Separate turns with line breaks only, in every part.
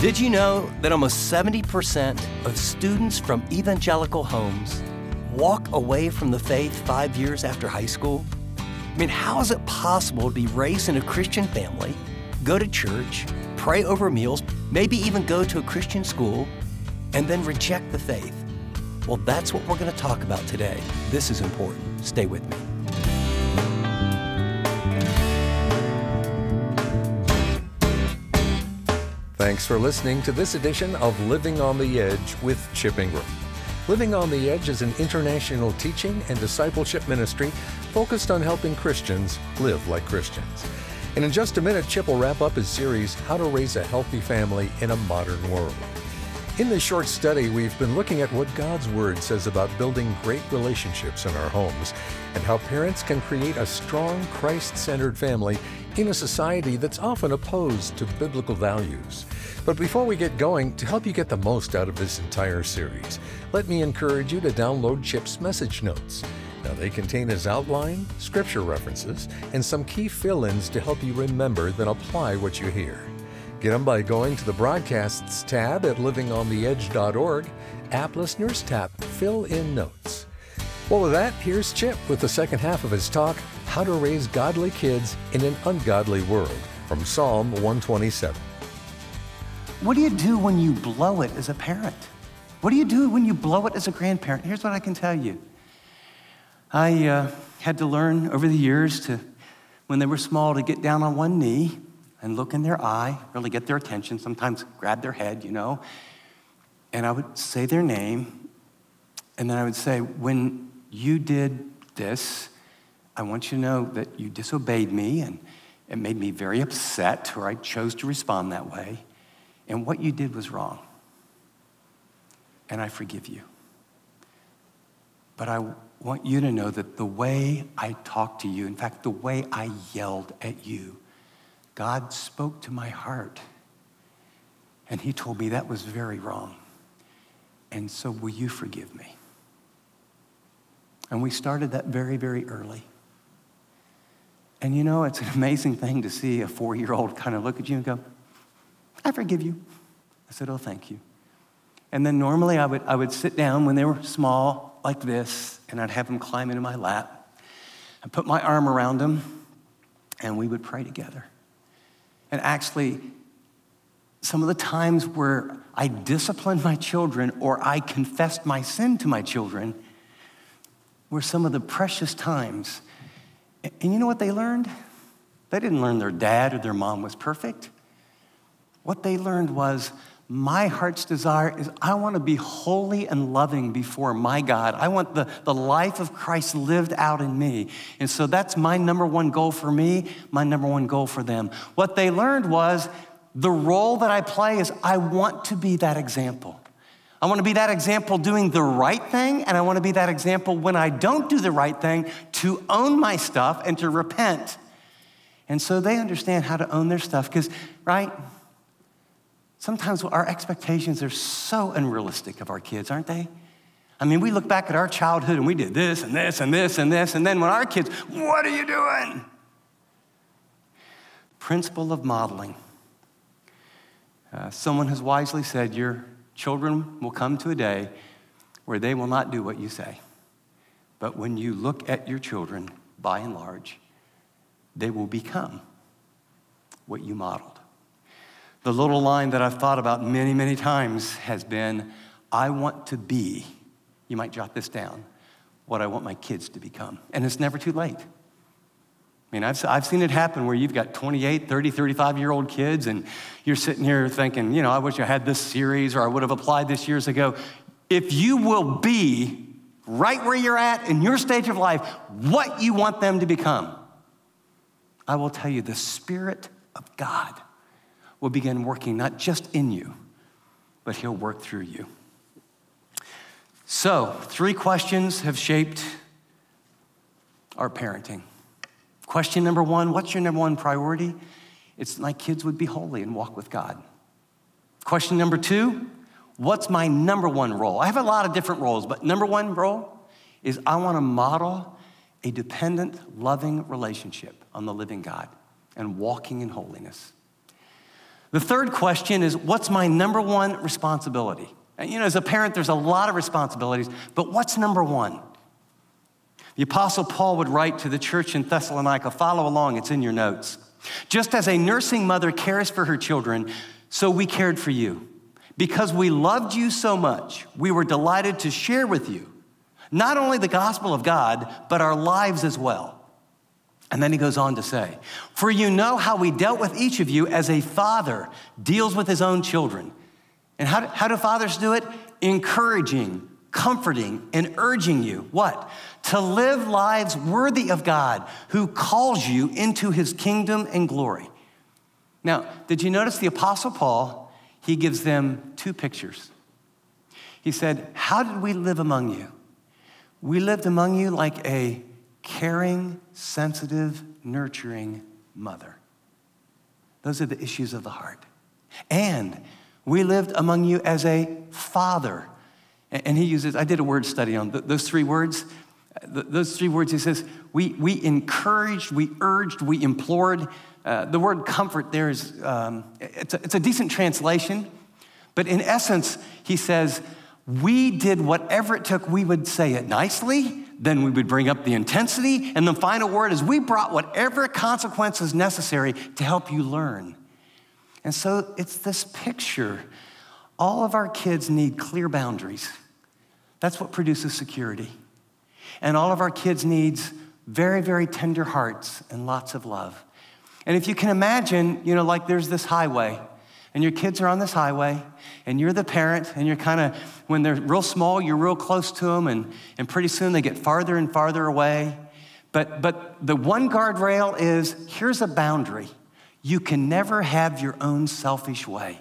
Did you know that almost 70% of students from evangelical homes walk away from the faith 5 years after high school? I mean, how is it possible to be raised in a Christian family, go to church, pray over meals, maybe even go to a Christian school, and then reject the faith? Well, that's what we're going to talk about today. This is important. Stay with me.
Thanks for listening to this edition of Living on the Edge with Chip Ingram. Living on the Edge is an international teaching and discipleship ministry focused on helping Christians live like Christians. And in just a minute, Chip will wrap up his series, How to Raise a Healthy Family in a Modern World. In this short study, we've been looking at what God's Word says about building great relationships in our homes and how parents can create a strong, Christ-centered family in a society that's often opposed to biblical values. But before we get going, to help you get the most out of this entire series, let me encourage you to download Chip's message notes. Now, they contain his outline, scripture references, and some key fill-ins to help you remember then apply what you hear. Get them by going to the Broadcasts tab at livingontheedge.org, App Listeners tab, Fill in Notes. Well, with that, here's Chip with the second half of his talk, How to Raise Godly Kids in an Ungodly World, from Psalm 127.
What do you do when you blow it as a parent? What do you do when you blow it as a grandparent? Here's what I can tell you. I had to learn over the years to, when they were small, to get down on one knee and look in their eye, really get their attention, sometimes grab their head, and I would say their name, and then I would say, when you did this, I want you to know that you disobeyed me, and it made me very upset, or I chose to respond that way, and what you did was wrong, and I forgive you. But I want you to know that the way I talked to you, in fact, the way I yelled at you, God spoke to my heart, and he told me that was very wrong. And so will you forgive me? And we started that very, very early. And it's an amazing thing to see a 4-year-old kind of look at you and go, I forgive you. I said, oh, thank you. And then normally I would sit down when they were small like this, and I'd have them climb into my lap. I'd put my arm around them, and we would pray together. And actually, some of the times where I disciplined my children or I confessed my sin to my children were some of the precious times. And you know what they learned? They didn't learn their dad or their mom was perfect. What they learned was, my heart's desire is I want to be holy and loving before my God. I want the life of Christ lived out in me. And so that's my number one goal for me, my number one goal for them. What they learned was the role that I play is I want to be that example. I want to be that example doing the right thing, and I want to be that example when I don't do the right thing to own my stuff and to repent. And so they understand how to own their stuff because, right? Sometimes our expectations are so unrealistic of our kids, aren't they? I mean, we look back at our childhood and we did this and this and this and this, and then when our kids, what are you doing? Principle of modeling. Someone has wisely said, your children will come to a day where they will not do what you say. But when you look at your children, by and large, they will become what you modeled. The little line that I've thought about many, many times has been, I want to be, you might jot this down, what I want my kids to become. And it's never too late. I mean, I've seen it happen where you've got 28, 30, 35-year-old kids, and you're sitting here thinking, I wish I had this series, or I would have applied this years ago. If you will be right where you're at in your stage of life, what you want them to become, I will tell you, the Spirit of God will begin working not just in you, but he'll work through you. So, 3 questions have shaped our parenting. Question number 1, what's your number 1 priority? It's my kids would be holy and walk with God. Question number 2, what's my number 1 role? I have a lot of different roles, but number 1 role is I want to model a dependent, loving relationship on the living God and walking in holiness. The third question is, what's my number one responsibility? And as a parent, there's a lot of responsibilities, but what's number one? The Apostle Paul would write to the church in Thessalonica, follow along, it's in your notes. Just as a nursing mother cares for her children, so we cared for you. Because we loved you so much, we were delighted to share with you, not only the gospel of God, but our lives as well. And then he goes on to say, for you know how we dealt with each of you as a father deals with his own children. And how do fathers do it? Encouraging, comforting, and urging you, what? To live lives worthy of God, who calls you into his kingdom and glory. Now, did you notice the Apostle Paul, he gives them two pictures. He said, how did we live among you? We lived among you like a caring, sensitive, nurturing mother. Those are the issues of the heart. And we lived among you as a father. And he uses, I did a word study on those three words. Those three words, he says, we encouraged, we urged, we implored. The word comfort there is, it's a decent translation. But in essence, he says, we did whatever it took. We would say it nicely, then we would bring up the intensity, and the final word is we brought whatever consequences necessary to help you learn. And so it's this picture. All of our kids need clear boundaries. That's what produces security. And all of our kids needs very, very tender hearts and lots of love. And if you can imagine, like there's this highway, and your kids are on this highway, and you're the parent, and you're kind of, when they're real small, you're real close to them, and pretty soon they get farther and farther away. But the one guardrail is, here's a boundary. You can never have your own selfish way.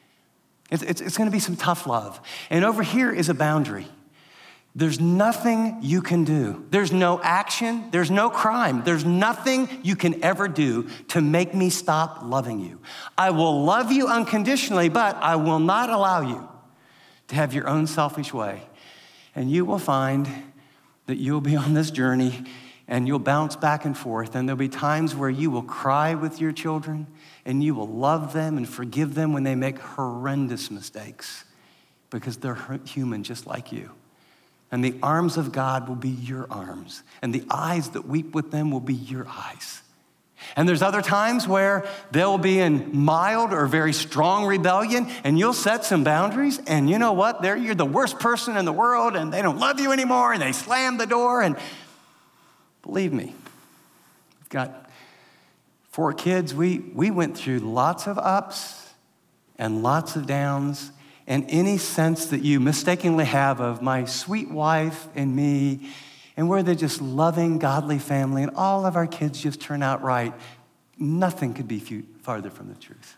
It's going to be some tough love. And over here is a boundary. There's nothing you can do. There's no action. There's no crime. There's nothing you can ever do to make me stop loving you. I will love you unconditionally, but I will not allow you to have your own selfish way. And you will find that you'll be on this journey and you'll bounce back and forth. And there'll be times where you will cry with your children and you will love them and forgive them when they make horrendous mistakes because they're human just like you. And the arms of God will be your arms. And the eyes that weep with them will be your eyes. And there's other times where they'll be in mild or very strong rebellion, and you'll set some boundaries, and you know what? You're the worst person in the world, and they don't love you anymore, and they slam the door. And believe me, we've got 4 kids. We went through lots of ups and lots of downs. And any sense that you mistakenly have of my sweet wife and me, and we're the just loving, godly family, and all of our kids just turn out right, nothing could be farther from the truth.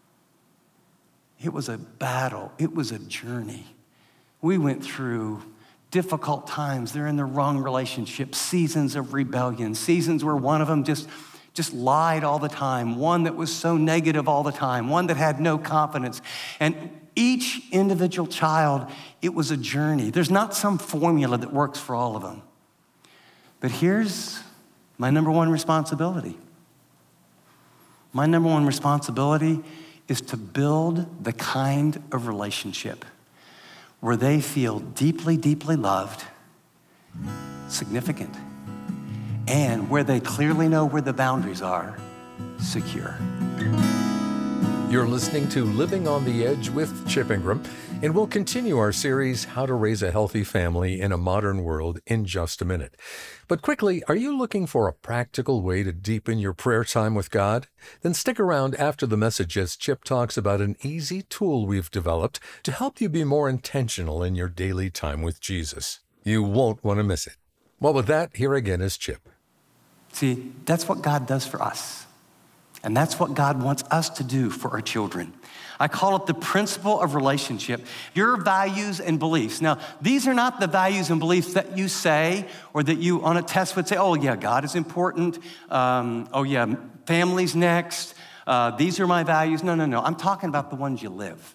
It was a battle. It was a journey. We went through difficult times. They're in the wrong relationship, seasons of rebellion, seasons where one of them just lied all the time, one that was so negative all the time, one that had no confidence. And each individual child, it was a journey. There's not some formula that works for all of them. But here's my number one responsibility. My number one responsibility is to build the kind of relationship where they feel deeply, deeply loved, significant, and where they clearly know where the boundaries are, secure.
You're listening to Living on the Edge with Chip Ingram, and we'll continue our series, How to Raise a Healthy Family in a Modern World, in just a minute. But quickly, are you looking for a practical way to deepen your prayer time with God? Then stick around after the message as Chip talks about an easy tool we've developed to help you be more intentional in your daily time with Jesus. You won't want to miss it. Well, with that, here again is Chip.
See, that's what God does for us. And that's what God wants us to do for our children. I call it the principle of relationship. Your values and beliefs. Now, these are not the values and beliefs that you say or that you on a test would say, oh yeah, God is important. Oh yeah, family's next. These are my values. No. I'm talking about the ones you live.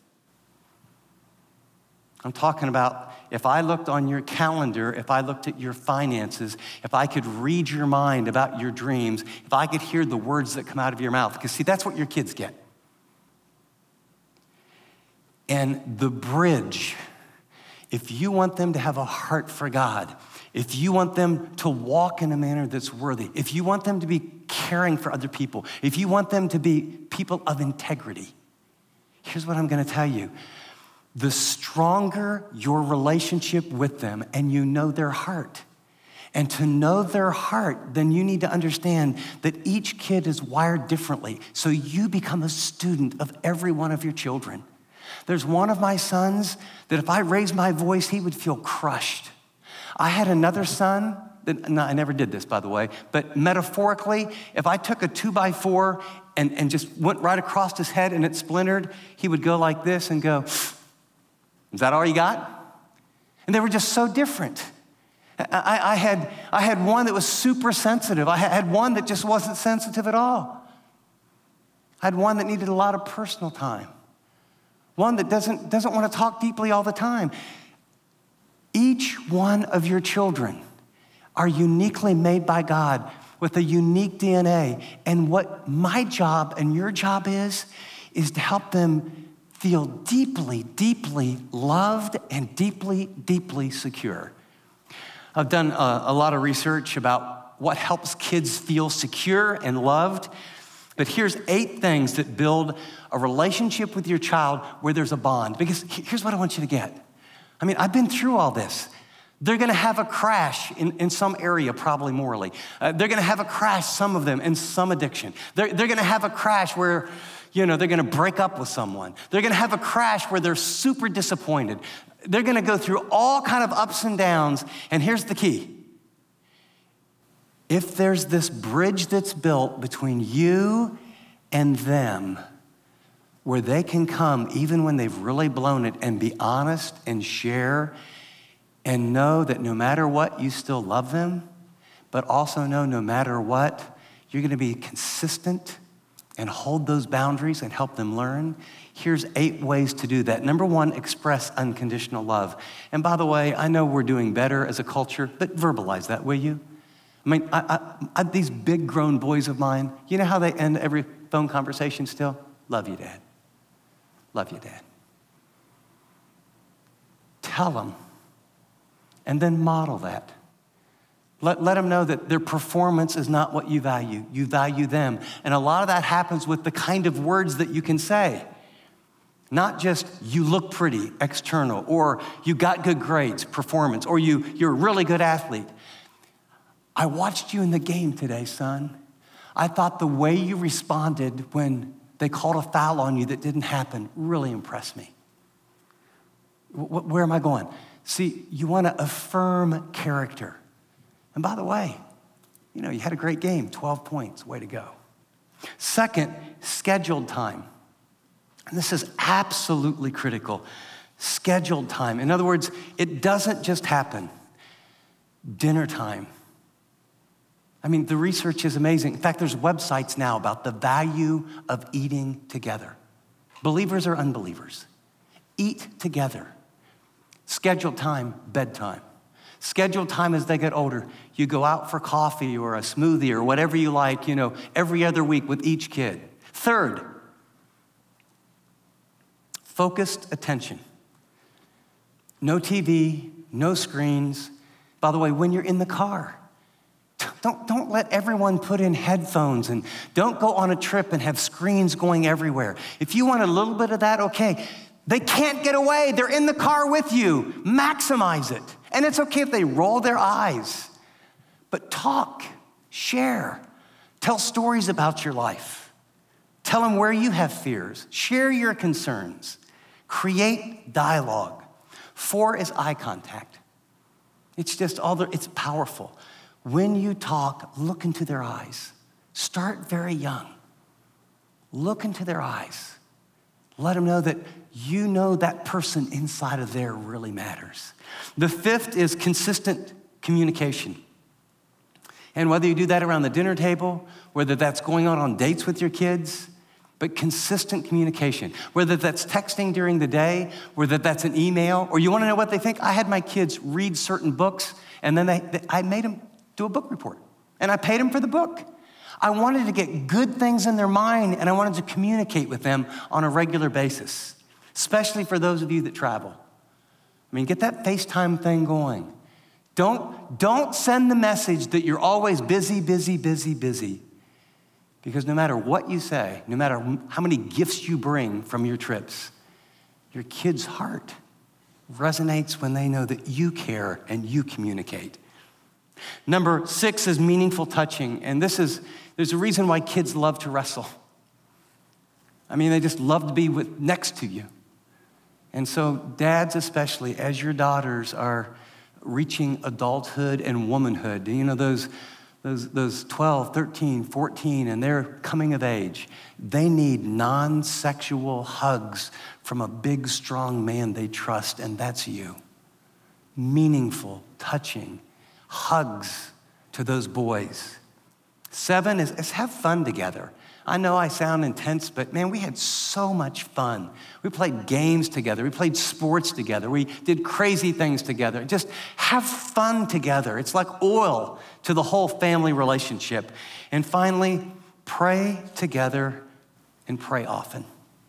I'm talking about if I looked on your calendar, if I looked at your finances, if I could read your mind about your dreams, if I could hear the words that come out of your mouth. Because see, that's what your kids get. And the bridge, if you want them to have a heart for God, if you want them to walk in a manner that's worthy, if you want them to be caring for other people, if you want them to be people of integrity, here's what I'm gonna tell you. The stronger your relationship with them and you know their heart, and to know their heart, then you need to understand that each kid is wired differently. So you become a student of every one of your children. There's one of my sons that if I raised my voice, he would feel crushed. I had another son that, no, I never did this, by the way, but metaphorically, if I took a 2x4 and just went right across his head and it splintered, he would go like this and go, "Is that all you got?" And they were just so different. I had one that was super sensitive. I had one that just wasn't sensitive at all. I had one that needed a lot of personal time. One that doesn't want to talk deeply all the time. Each one of your children are uniquely made by God with a unique DNA. And what my job and your job is to help them feel deeply, deeply loved and deeply, deeply secure. I've done a lot of research about what helps kids feel secure and loved. But here's 8 things that build a relationship with your child where there's a bond. Because here's what I want you to get. I mean, I've been through all this. They're gonna have a crash in some area, probably morally. They're gonna have a crash, some of them, in some addiction. They're gonna have a crash where, they're gonna break up with someone. They're gonna have a crash where they're super disappointed. They're gonna go through all kind of ups and downs, and here's the key. If there's this bridge that's built between you and them, where they can come even when they've really blown it and be honest and share and know that no matter what, you still love them, but also know no matter what, you're gonna be consistent and hold those boundaries and help them learn. Here's 8 ways to do that. Number 1, express unconditional love. And by the way, I know we're doing better as a culture, but verbalize that, will you? I mean, these big grown boys of mine, you know how they end every phone conversation still? Love you, Dad. Love you, Dad. Tell them, and then model that. Let them know that their performance is not what you value. You value them. And a lot of that happens with the kind of words that you can say. Not just, you look pretty, external, or you got good grades, performance, or you're a really good athlete. I watched you in the game today, son. I thought the way you responded when they called a foul on you that didn't happen really impressed me. Where am I going? See, you want to affirm character. And by the way, you had a great game, 12 points, way to go. Second, scheduled time. And this is absolutely critical. Scheduled time. In other words, it doesn't just happen. Dinner time. I mean, the research is amazing. In fact, there's websites now about the value of eating together. Believers or unbelievers. Eat together. Scheduled time, bedtime. Scheduled time as they get older. You go out for coffee or a smoothie or whatever you like, every other week with each kid. Third, focused attention. No TV, no screens. By the way, when you're in the car, don't let everyone put in headphones, and don't go on a trip and have screens going everywhere. If you want a little bit of that, okay. They can't get away. They're in the car with you. Maximize it. And it's okay if they roll their eyes. But talk, share, tell stories about your life. Tell them where you have fears. Share your concerns. Create dialogue. 4 is eye contact. It's just it's powerful. When you talk, look into their eyes. Start very young. Look into their eyes. Let them know that you know that person inside of there really matters. The 5th is consistent communication. And whether you do that around the dinner table, whether that's going on dates with your kids, but consistent communication. Whether that's texting during the day, whether that's an email, or you want to know what they think? I had my kids read certain books, and then I made them do a book report. And I paid them for the book. I wanted to get good things in their mind, and I wanted to communicate with them on a regular basis. especially for those of you that travel. I mean, get that FaceTime thing going. Don't send the message that you're always busy, busy, busy, busy. Because no matter what you say, no matter how many gifts you bring from your trips, your kid's heart resonates when they know that you care and you communicate. Number 6 is meaningful touching. And there's a reason why kids love to wrestle. I mean, they just love to be next to you. And so dads especially, as your daughters are reaching adulthood and womanhood, you know, those 12, 13, 14, and they're coming of age, they need non-sexual hugs from a big, strong man they trust, and that's you. Meaningful, touching hugs to those boys. 7 is have fun together. I know I sound intense, but man, we had so much fun. We played games together. We played sports together. We did crazy things together. Just have fun together. It's like oil to the whole family relationship. And finally, pray together and pray often.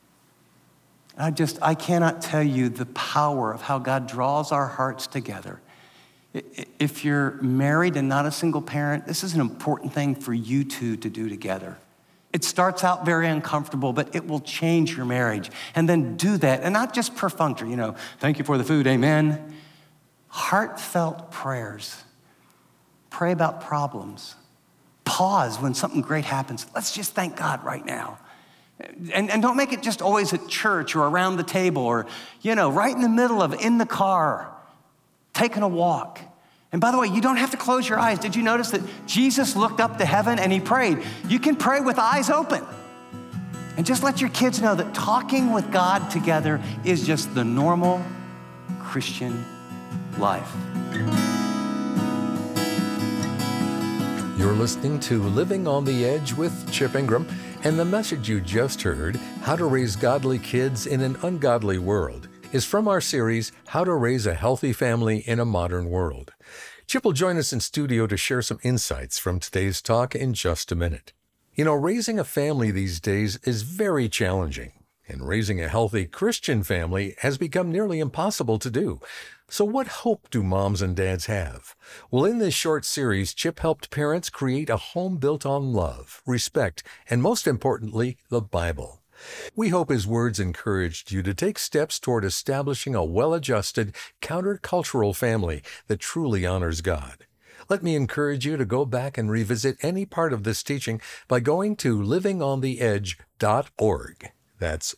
I cannot tell you the power of how God draws our hearts together. If you're married and not a single parent, this is an important thing for you two to do together. It starts out very uncomfortable, but it will change your marriage. And then do that, and not just perfunctory, you know, thank you for the food, amen. Heartfelt prayers. Pray about problems. Pause when something great happens. Let's just thank God right now. And don't make it just always at church or around the table or, you know, right in the middle of, in the car, taking a walk. And by the way, you don't have to close your eyes. Did you notice that Jesus looked up to heaven and he prayed? You can pray with eyes open. And just let your kids know that talking with God together is just the normal Christian life.
You're listening to Living on the Edge with Chip Ingram, and the message you just heard, How to Raise Godly Kids in an Ungodly World, is from our series, How to Raise a Healthy Family in a Modern World. Chip will join us in studio to share some insights from today's talk in just a minute. You know, raising a family these days is very challenging, and raising a healthy Christian family has become nearly impossible to do. So what hope do moms and dads have? Well, in this short series, Chip helped parents create a home built on love, respect, and most importantly, the Bible. We hope his words encouraged you to take steps toward establishing a well-adjusted, countercultural family that truly honors God. Let me encourage you to go back and revisit any part of this teaching by going to livingontheedge.org. That's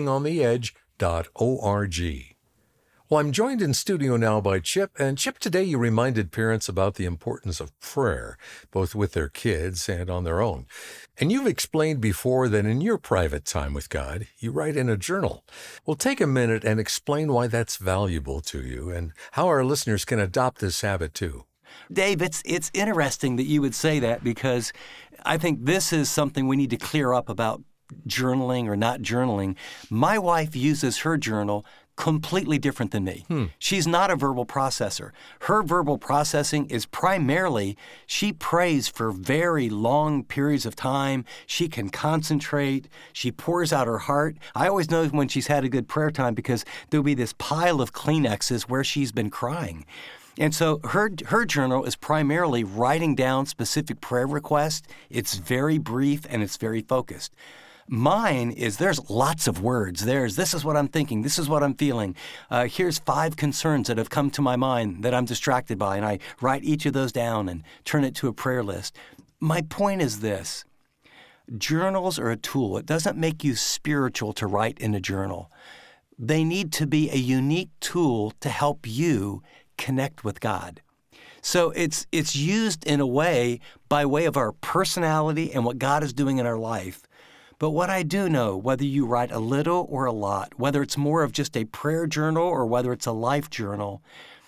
livingontheedge.org. Well, I'm joined in studio now by Chip. And Chip, today you reminded parents about the importance of prayer, both with their kids and on their own. And you've explained before that in your private time with God, you write in a journal. Well, take a minute and explain why that's valuable to you and how our listeners can adopt this habit too.
Dave, it's interesting that you would say that, because I think this is something we need to clear up about journaling or not journaling. My wife uses her journal completely different than me. She's not a verbal processor. Her verbal processing is primarily, she prays for very long periods of time. She can concentrate. She pours out her heart. I always know when she's had a good prayer time because there'll be this pile of Kleenexes where she's been crying. And so her journal is primarily writing down specific prayer requests. It's very brief and it's very focused. Mine is, there's lots of words. This is what I'm thinking. This is what I'm feeling. Here's 5 concerns that have come to my mind that I'm distracted by. And I write each of those down and turn it to a prayer list. My point is this. Journals are a tool. It doesn't make you spiritual to write in a journal. They need to be a unique tool to help you connect with God. So it's used in a way by way of our personality and what God is doing in our life. But what I do know, whether you write a little or a lot, whether it's more of just a prayer journal or whether it's a life journal,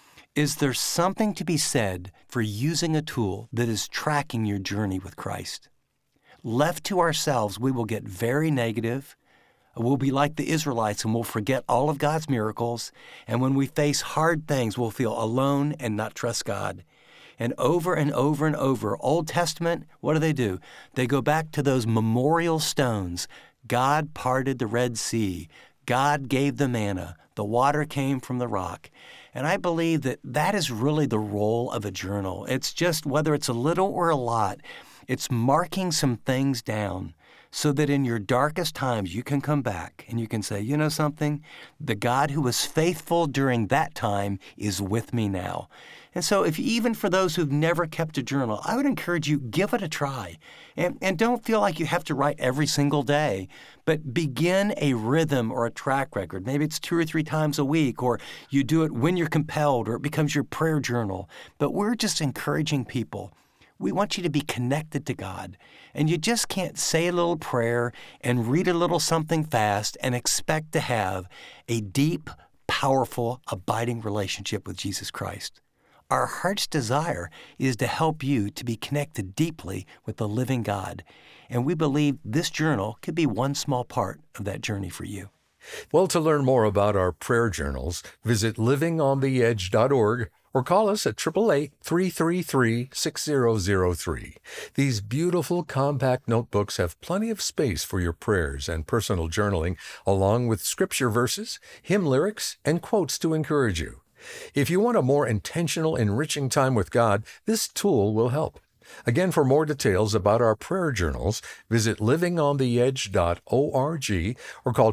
is there's something to be said for using a tool that is tracking your journey with Christ. Left to ourselves, we will get very negative. We'll be like the Israelites and we'll forget all of God's miracles. And when we face hard things, we'll feel alone and not trust God. And over and over and over, Old Testament, what do? They go back to those memorial stones. God parted the Red Sea. God gave the manna. The water came from the rock. And I believe that that is really the role of a journal. It's just, whether it's a little or a lot, it's marking some things down so that in your darkest times you can come back and you can say, you know something? The God who was faithful during that time is with me now. And so even for those who've never kept a journal, I would encourage you, give it a try. And don't feel like you have to write every single day, but begin a rhythm or a track record. Maybe it's 2 or 3 times a week, or you do it when you're compelled, or it becomes your prayer journal. But we're just encouraging people. We want you to be connected to God. And you just can't say a little prayer and read a little something fast and expect to have a deep, powerful, abiding relationship with Jesus Christ. Our heart's desire is to help you to be connected deeply with the living God. And we believe this journal could be one small part of that journey for you.
Well, to learn more about our prayer journals, visit livingontheedge.org or call us at 888-333-6003. These beautiful compact notebooks have plenty of space for your prayers and personal journaling, along with scripture verses, hymn lyrics, and quotes to encourage you. If you want a more intentional, enriching time with God, this tool will help. Again, for more details about our prayer journals, visit livingontheedge.org or call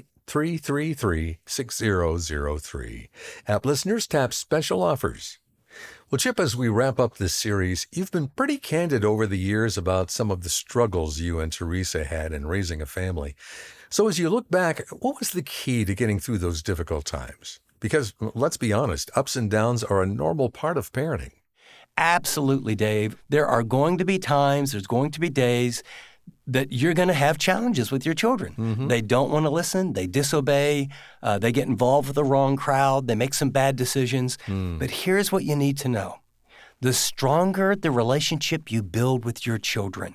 888-333-6003. App listeners, tap special offers. Well, Chip, as we wrap up this series, you've been pretty candid over the years about some of the struggles you and Teresa had in raising a family. So as you look back, what was the key to getting through those difficult times? Because, let's be honest, ups and downs are a normal part of parenting.
Absolutely, Dave. There are going to be times, there's going to be days that you're going to have challenges with your children. Mm-hmm. They don't want to listen. They disobey. They get involved with the wrong crowd. They make some bad decisions. But here's what you need to know. The stronger the relationship you build with your children,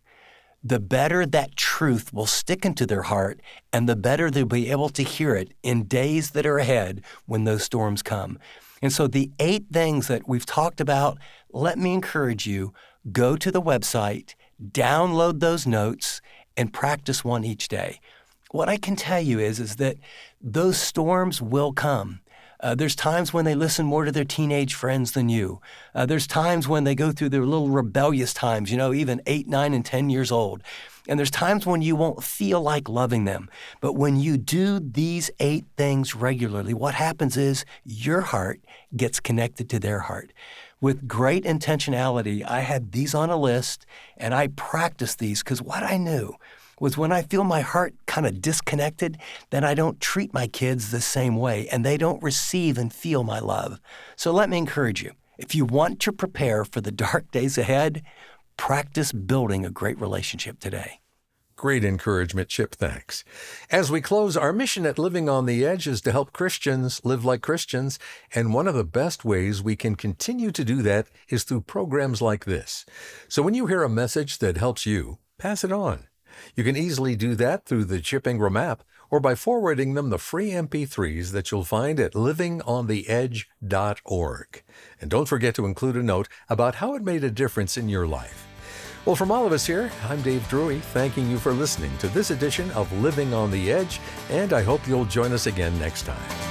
the better that truth will stick into their heart, and the better they'll be able to hear it in days that are ahead when those storms come. And so the 8 things that we've talked about, let me encourage you, go to the website, download those notes, and practice one each day. What I can tell you is that those storms will come. There's times when they listen more to their teenage friends than you. There's times when they go through their little rebellious times, even 8, 9, and 10 years old. And there's times when you won't feel like loving them. But when you do these 8 things regularly, what happens is your heart gets connected to their heart. With great intentionality, I had these on a list, and I practiced these because what I knew was when I feel my heart kind of disconnected, then I don't treat my kids the same way, and they don't receive and feel my love. So let me encourage you. If you want to prepare for the dark days ahead, practice building a great relationship today.
Great encouragement, Chip. Thanks. As we close, our mission at Living on the Edge is to help Christians live like Christians, and one of the best ways we can continue to do that is through programs like this. So when you hear a message that helps you, pass it on. You can easily do that through the Chip Ingram app or by forwarding them the free MP3s that you'll find at livingontheedge.org. And don't forget to include a note about how it made a difference in your life. Well, from all of us here, I'm Dave Drury, thanking you for listening to this edition of Living on the Edge, and I hope you'll join us again next time.